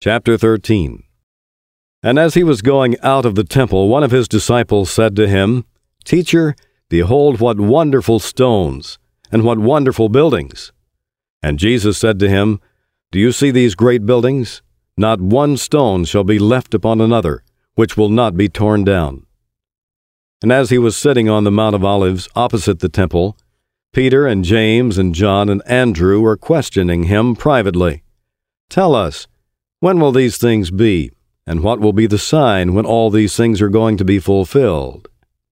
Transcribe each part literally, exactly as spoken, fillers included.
Chapter thirteen. And as he was going out of the temple, one of his disciples said to him, Teacher, behold what wonderful stones, and what wonderful buildings. And Jesus said to him, Do you see these great buildings? Not one stone shall be left upon another, which will not be torn down. And as he was sitting on the Mount of Olives opposite the temple, Peter and James and John and Andrew were questioning him privately. Tell us, when will these things be, and what will be the sign when all these things are going to be fulfilled?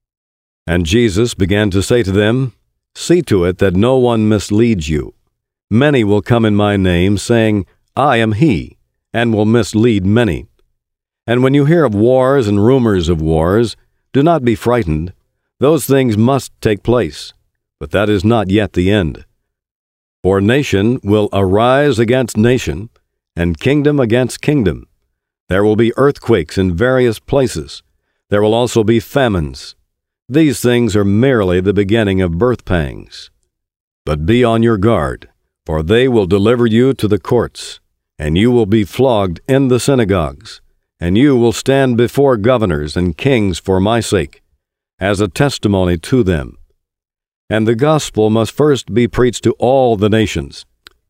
And Jesus began to say to them, See to it that no one misleads you. Many will come in my name, saying, I am he, and will mislead many. And when you hear of wars and rumors of wars, do not be frightened. Those things must take place, but that is not yet the end. For nation will arise against nation, and kingdom against kingdom. There will be earthquakes in various places. There will also be famines. These things are merely the beginning of birth pangs. But be on your guard, for they will deliver you to the courts, and you will be flogged in the synagogues, and you will stand before governors and kings for my sake, as a testimony to them. And the gospel must first be preached to all the nations.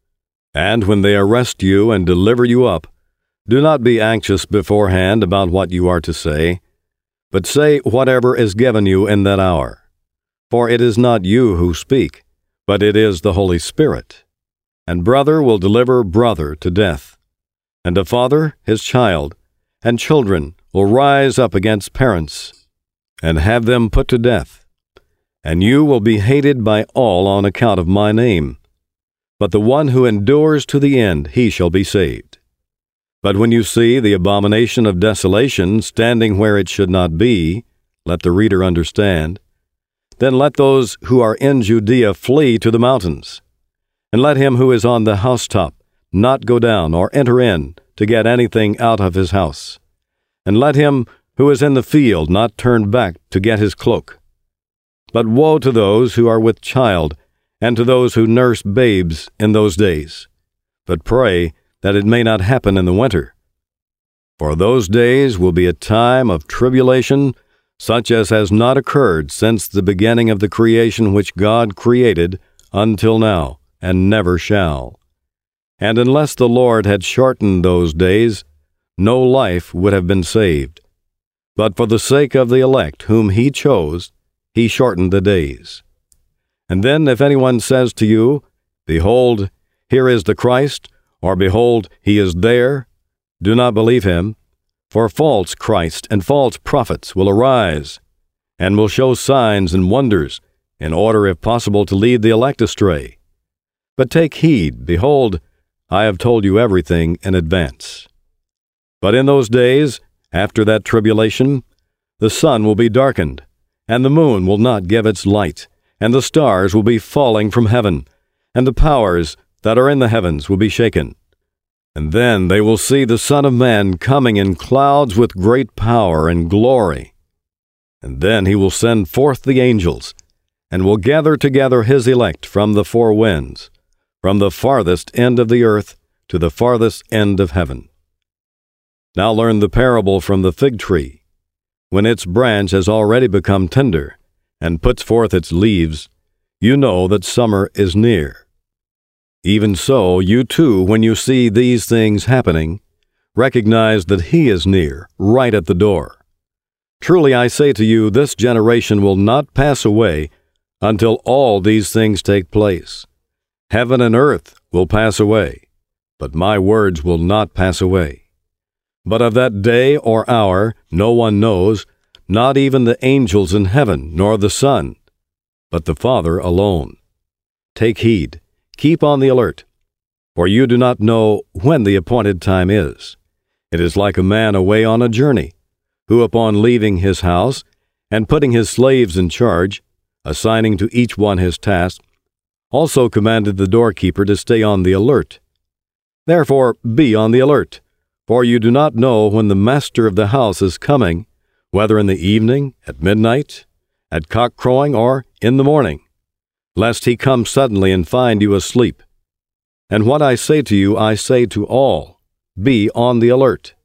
And when they arrest you and deliver you up, do not be anxious beforehand about what you are to say, but say whatever is given you in that hour. For it is not you who speak, but it is the Holy Spirit. And brother will deliver brother to death, and a father his child, and children will rise up against parents, and have them put to death. And you will be hated by all on account of my name. But the one who endures to the end, he shall be saved. But when you see the abomination of desolation standing where it should not be, let the reader understand, then let those who are in Judea flee to the mountains. And let him who is on the housetop not go down or enter in to get anything out of his house. And let him who is in the field not turn back to get his cloak. But woe to those who are with child, and to those who nurse babes in those days. But pray that it may not happen in the winter. For those days will be a time of tribulation, such as has not occurred since the beginning of the creation which God created until now, and never shall. And unless the Lord had shortened those days, no life would have been saved. But for the sake of the elect whom he chose, he shortened the days. And then if anyone says to you, Behold, here is the Christ, or Behold, he is there, do not believe him, for false Christ and false prophets will arise, and will show signs and wonders, in order if possible to lead the elect astray. But take heed, behold, I have told you everything in advance. But in those days, after that tribulation, the sun will be darkened, and the moon will not give its light, and the stars will be falling from heaven, and the powers that are in the heavens will be shaken. And then they will see the Son of Man coming in clouds with great power and glory. And then he will send forth the angels, and will gather together his elect from the four winds, from the farthest end of the earth to the farthest end of heaven. Now learn the parable from the fig tree. When its branch has already become tender, and puts forth its leaves, you know that summer is near. Even so, you too, when you see these things happening, recognize that he is near, right at the door. Truly I say to you, this generation will not pass away until all these things take place. Heaven and earth will pass away, but my words will not pass away. But of that day or hour no one knows, not even the angels in heaven, nor the Son, but the Father alone. Take heed, keep on the alert, for you do not know when the appointed time is. It is like a man away on a journey, who upon leaving his house, and putting his slaves in charge, assigning to each one his task, also commanded the doorkeeper to stay on the alert. Therefore be on the alert, for you do not know when the master of the house is coming, whether in the evening, at midnight, at cock-crowing, or in the morning, lest he come suddenly and find you asleep. And what I say to you I say to all, Be on the alert.